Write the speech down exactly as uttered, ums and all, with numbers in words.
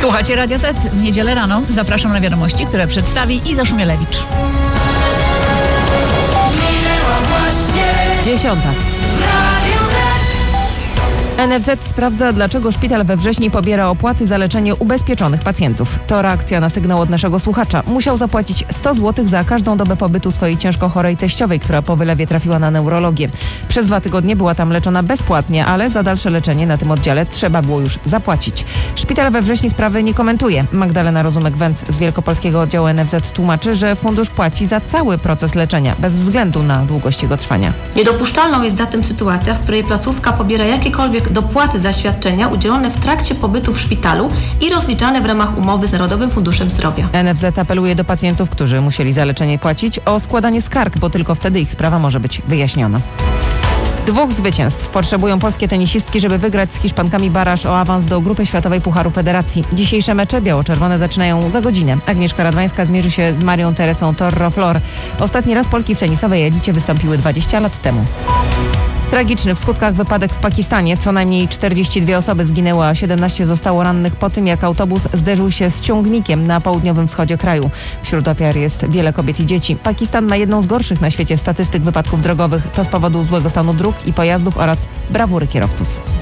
Słuchajcie Radio Z w niedzielę rano. Zapraszam na wiadomości, które przedstawi Iza Szumielewicz. Dziesiąta. N F Z sprawdza, dlaczego szpital we Wrześni pobiera opłaty za leczenie ubezpieczonych pacjentów. To reakcja na sygnał od naszego słuchacza. Musiał zapłacić sto złotych za każdą dobę pobytu swojej ciężko chorej teściowej, która po wylewie trafiła na neurologię. Przez dwa tygodnie była tam leczona bezpłatnie, ale za dalsze leczenie na tym oddziale trzeba było już zapłacić. Szpital we Wrześni sprawy nie komentuje. Magdalena Rozumek-Węc z wielkopolskiego oddziału N F Z tłumaczy, że fundusz płaci za cały proces leczenia, bez względu na długość jego trwania. Niedopuszczalną jest zatem sytuacja, w której placówka pobiera jakiekolwiek dopłaty za świadczenia udzielone w trakcie pobytu w szpitalu i rozliczane w ramach umowy z Narodowym Funduszem Zdrowia. N F Z apeluje do pacjentów, którzy musieli za leczenie płacić, o składanie skarg, bo tylko wtedy ich sprawa może być wyjaśniona. Dwóch zwycięstw potrzebują polskie tenisistki, żeby wygrać z Hiszpankami baraż o awans do grupy światowej Pucharu Federacji. Dzisiejsze mecze biało-czerwone zaczynają za godzinę. Agnieszka Radwańska zmierzy się z Marią Teresą Torro-Flor. Ostatni raz Polki w tenisowej elicie wystąpiły dwadzieścia lat temu. Tragiczny w skutkach wypadek w Pakistanie. Co najmniej czterdzieści dwie osoby zginęły, a siedemnaście zostało rannych po tym, jak autobus zderzył się z ciągnikiem na południowym wschodzie kraju. Wśród ofiar jest wiele kobiet i dzieci. Pakistan ma jedną z gorszych na świecie statystyk wypadków drogowych. To z powodu złego stanu dróg i pojazdów oraz brawury kierowców.